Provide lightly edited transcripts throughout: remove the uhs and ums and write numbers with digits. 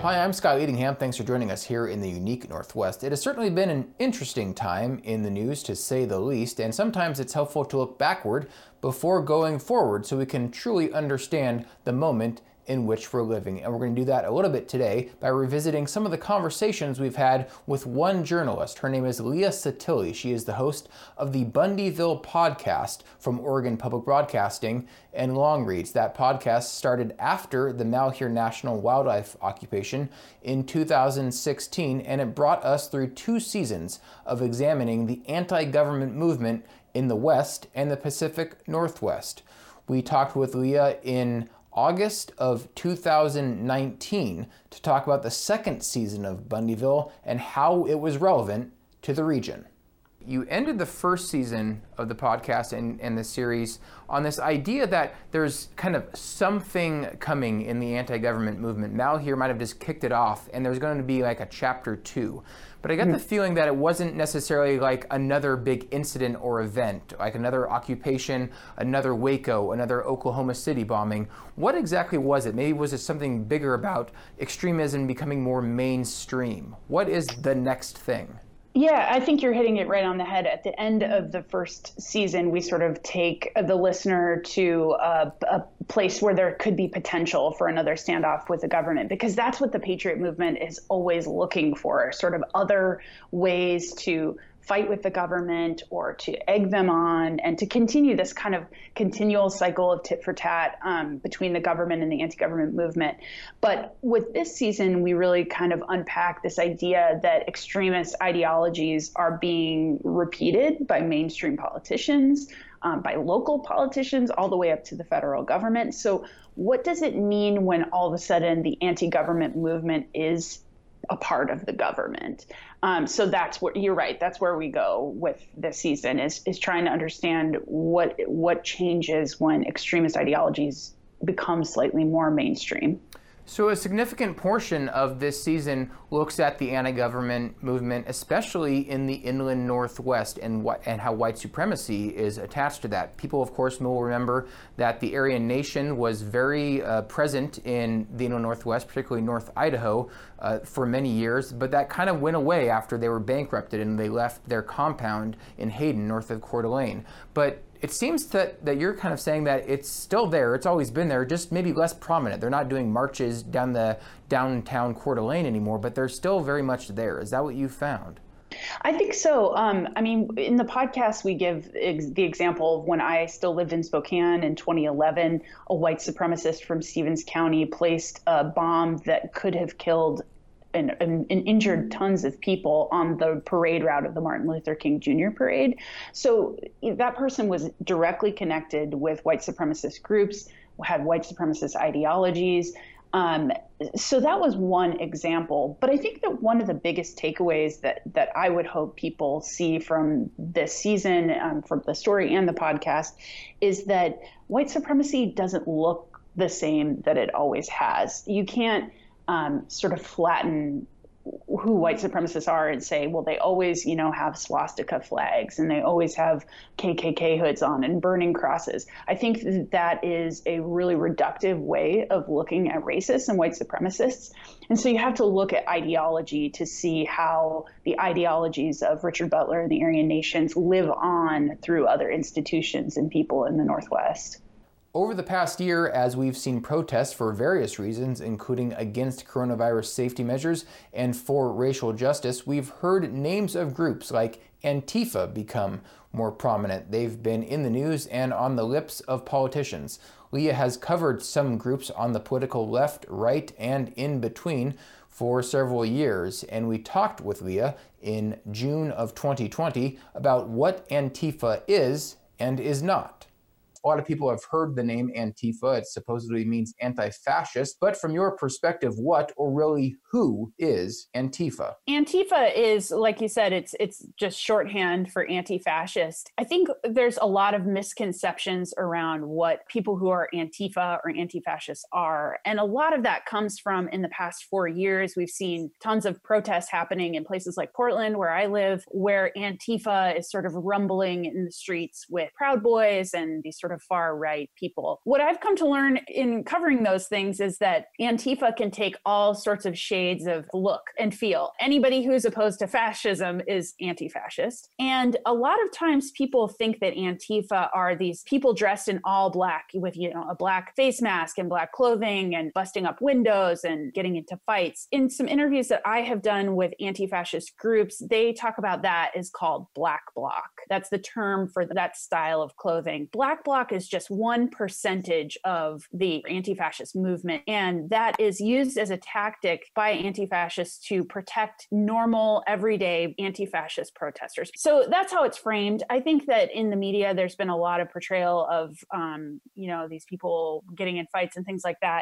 Hi, I'm Scott Leadingham. Thanks for joining us here in the unique Northwest. It has certainly been an interesting time in the news, to say the least, and sometimes it's helpful to look backward before going forward so we can truly understand the moment in which we're living. And we're going to do that a little bit today by revisiting some of the conversations we've had with one journalist. Her name is Leah Sottile. She is the host of the Bundyville podcast from Oregon Public Broadcasting and Longreads. That podcast started after the Malheur National Wildlife Occupation in 2016, and it brought us through 2 seasons of examining the anti-government movement in the West and the Pacific Northwest. We talked with Leah in August of 2019 to talk about the second season of Bundyville and how it was relevant to the region. You ended the first season of the podcast and the series on this idea that there's kind of something coming in the anti-government movement. Malheur might have just kicked it off and there's going to be like a chapter 2. But I got the feeling that it wasn't necessarily like another big incident or event, like another occupation, another Waco, another Oklahoma City bombing. What exactly was it? Maybe was it something bigger about extremism becoming more mainstream? What is the next thing? Yeah, I think you're hitting it right on the head. At the end of the first season, we sort of take the listener to a place where there could be potential for another standoff with the government, because that's what the Patriot movement is always looking for, sort of other ways to fight with the government or to egg them on and to continue this kind of continual cycle of tit for tat between the government and the anti-government movement. But with this season, we really kind of unpack this idea that extremist ideologies are being repeated by mainstream politicians, by local politicians, all the way up to the federal government. So what does it mean when all of a sudden the anti-government movement is a part of the government? So that's what you're right. That's where we go with this season is trying to understand what changes when extremist ideologies become slightly more mainstream. So a significant portion of this season looks at the anti-government movement, especially in the inland Northwest, and how white supremacy is attached to that. People, of course, will remember that the Aryan Nation was very present in the inland Northwest, particularly North Idaho, for many years, but that kind of went away after they were bankrupted and they left their compound in Hayden, north of Coeur d'Alene. But it seems that you're kind of saying that it's still there, it's always been there, just maybe less prominent. They're not doing marches down the downtown Coeur d'Alene anymore, but they're still very much there. Is that what you found? I think so. I mean, in the podcast, we give the example of when I still lived in Spokane in 2011, a white supremacist from Stevens County placed a bomb that could have killed and injured tons of people on the parade route of the Martin Luther King Jr. parade. So that person was directly connected with white supremacist groups, had white supremacist ideologies. So that was one example. But I think that one of the biggest takeaways that I would hope people see from this season, from the story and the podcast, is that white supremacy doesn't look the same that it always has. You can't sort of flatten who white supremacists are and say, well, they always, have swastika flags and they always have KKK hoods on and burning crosses. I think that is a really reductive way of looking at racists and white supremacists. And so you have to look at ideology to see how the ideologies of Richard Butler and the Aryan Nations live on through other institutions and people in the Northwest. Over the past year, as we've seen protests for various reasons, including against coronavirus safety measures and for racial justice, we've heard names of groups like Antifa become more prominent. They've been in the news and on the lips of politicians. Leah has covered some groups on the political left, right, and in between for several years, and we talked with Leah in June of 2020 about what Antifa is and is not. A lot of people have heard the name Antifa. It supposedly means anti-fascist. But from your perspective, what or really who is Antifa? Antifa is, like you said, it's just shorthand for anti-fascist. I think there's a lot of misconceptions around what people who are Antifa or anti-fascists are. And a lot of that comes from in the past 4 years, we've seen tons of protests happening in places like Portland, where I live, where Antifa is sort of rumbling in the streets with Proud Boys and these sort of of far right people. What I've come to learn in covering those things is that Antifa can take all sorts of shades of look and feel. Anybody who's opposed to fascism is anti-fascist. And a lot of times people think that Antifa are these people dressed in all black with, a black face mask and black clothing and busting up windows and getting into fights. In some interviews that I have done with anti-fascist groups, they talk about that as called black bloc. That's the term for that style of clothing. Black bloc is just 1% of the anti-fascist movement. And that is used as a tactic by anti-fascists to protect normal, everyday anti-fascist protesters. So that's how it's framed. I think that in the media, there's been a lot of portrayal of, these people getting in fights and things like that.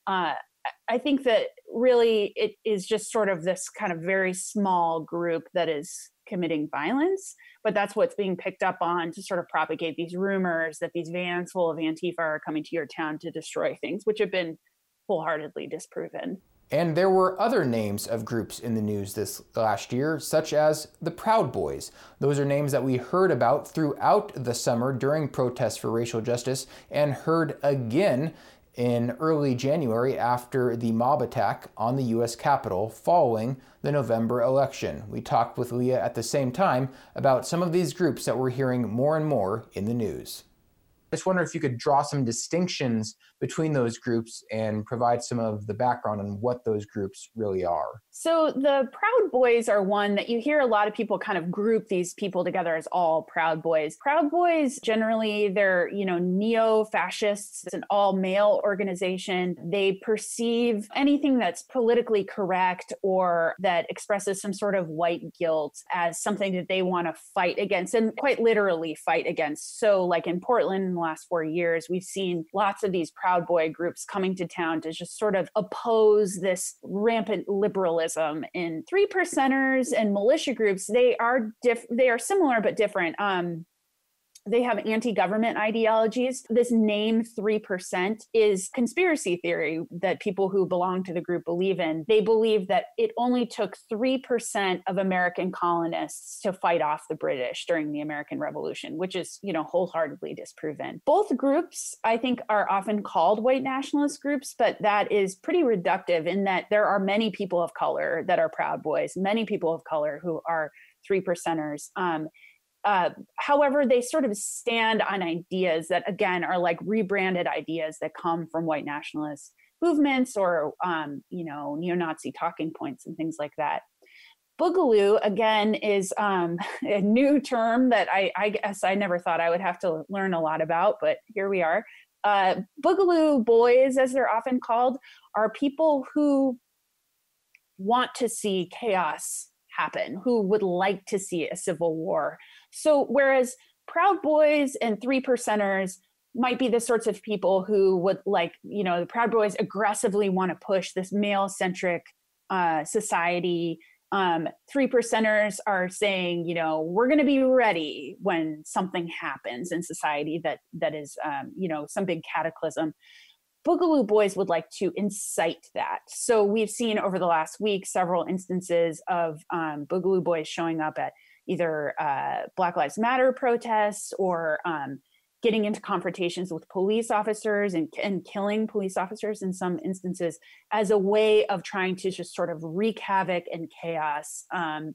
I think that really it is just sort of this kind of very small group that is committing violence, but that's what's being picked up on to sort of propagate these rumors that these vans full of Antifa are coming to your town to destroy things, which have been wholeheartedly disproven. And there were other names of groups in the news this last year, such as the Proud Boys. Those are names that we heard about throughout the summer during protests for racial justice and heard again in early January after the mob attack on the U.S. Capitol following the November election. We talked with Leah at the same time about some of these groups that we're hearing more and more in the news. I just wonder if you could draw some distinctions between those groups and provide some of the background on what those groups really are. So the Proud Boys are one that you hear a lot of people kind of group these people together as all Proud Boys. Proud Boys, generally, they're, neo-fascists. It's an all-male organization. They perceive anything that's politically correct or that expresses some sort of white guilt as something that they want to fight against, and quite literally fight against. So like in Portland in the last 4 years, we've seen lots of these Proud Boy groups coming to town to just sort of oppose this rampant liberalism. In Three Percenters and militia groups, they are similar but different. They have anti-government ideologies. This name 3% is conspiracy theory that people who belong to the group believe in. They believe that it only took 3% of American colonists to fight off the British during the American Revolution, which is, wholeheartedly disproven. Both groups, I think, are often called white nationalist groups, but that is pretty reductive in that there are many people of color that are Proud Boys, many people of color who are 3%ers. However, they sort of stand on ideas that, again, are like rebranded ideas that come from white nationalist movements or, neo-Nazi talking points and things like that. Boogaloo, again, is a new term that I guess I never thought I would have to learn a lot about, but here we are. Boogaloo boys, as they're often called, are people who want to see chaos happen, who would like to see a civil war. So whereas Proud Boys and 3%ers might be the sorts of people who would the Proud Boys aggressively want to push this male-centric society. 3%ers are saying, we're going to be ready when something happens in society that is, some big cataclysm. Boogaloo Boys would like to incite that. So we've seen over the last week several instances of Boogaloo Boys showing up at either Black Lives Matter protests or getting into confrontations with police officers and killing police officers in some instances as a way of trying to just sort of wreak havoc and chaos.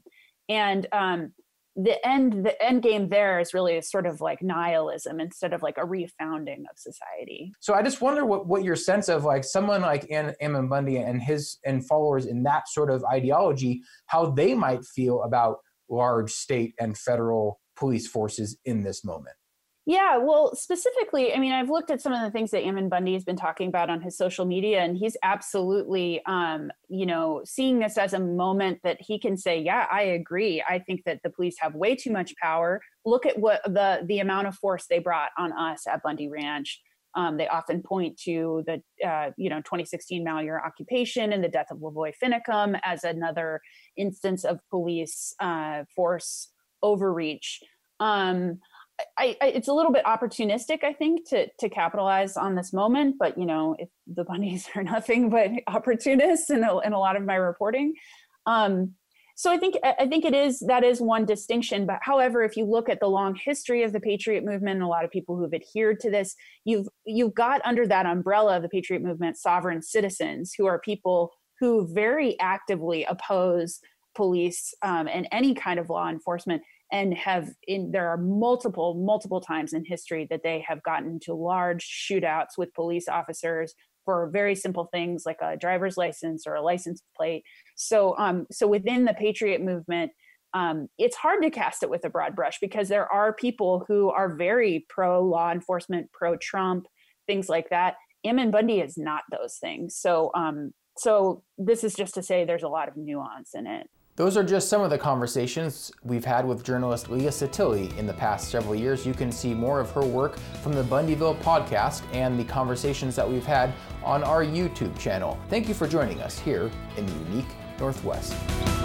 The end game there is really sort of like nihilism instead of like a refounding of society. So I just wonder what your sense of like someone like Ammon Bundy and his followers in that sort of ideology, how they might feel about large state and federal police forces in this moment. Yeah, well, specifically, I've looked at some of the things that Ammon Bundy has been talking about on his social media, and he's absolutely, seeing this as a moment that he can say, yeah, I agree. I think that the police have way too much power. Look at what the amount of force they brought on us at Bundy Ranch. They often point to the, 2016 Malheur occupation and the death of Lavoy Finicum as another instance of police force overreach. It's a little bit opportunistic, I think, to capitalize on this moment. But, if the Bundys are nothing but opportunists in a lot of my reporting. So I think that is one distinction. But however, if you look at the long history of the Patriot movement, and a lot of people who've adhered to this, you've got under that umbrella of the Patriot movement sovereign citizens, who are people who very actively oppose police and any kind of law enforcement, and there are multiple times in history that they have gotten into large shootouts with police officers for very simple things like a driver's license or a license plate. So within the Patriot movement, it's hard to cast it with a broad brush, because there are people who are very pro law enforcement, pro Trump, things like that. Ammon Bundy is not those things. So this is just to say there's a lot of nuance in it. Those are just some of the conversations we've had with journalist Leah Satili in the past several years. You can see more of her work from the Bundyville podcast and the conversations that we've had on our YouTube channel. Thank you for joining us here in the unique Northwest.